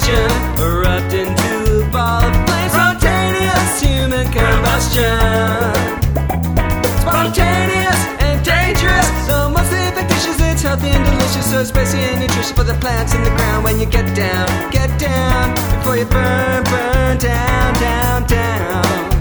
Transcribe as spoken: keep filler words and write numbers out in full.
combustion, erupt into a ball of flame. Spontaneous human combustion. Spontaneous and dangerous, so mostly fictitious. It's healthy and delicious, so spicy and nutritious for the plants in the ground. When you get down, get down before you burn, burn down, down, down.